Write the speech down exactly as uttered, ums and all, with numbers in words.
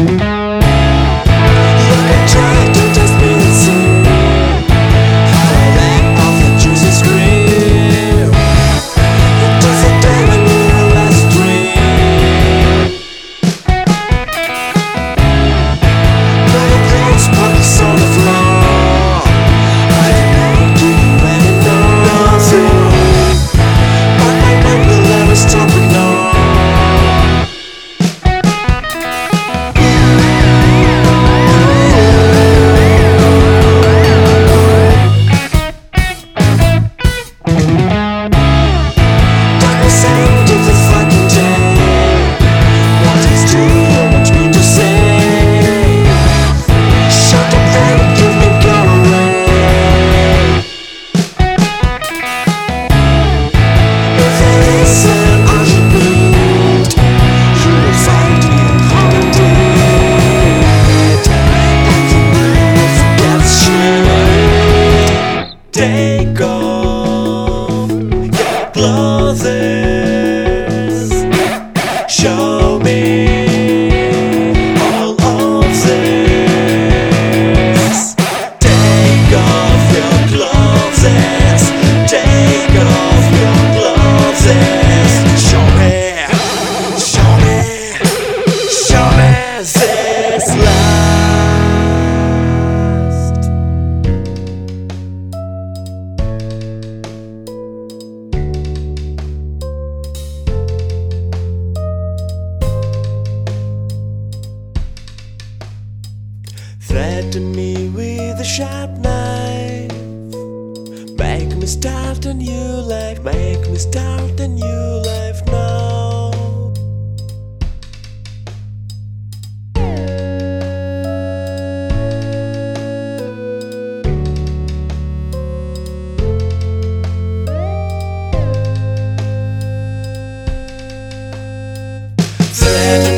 Take off your clothes, show me all of this. Take off your clothes, take off your clothes. Show me, show me, show me this love. Threaten me with a sharp knife, make me start a new life, make me start a new life now. Threaten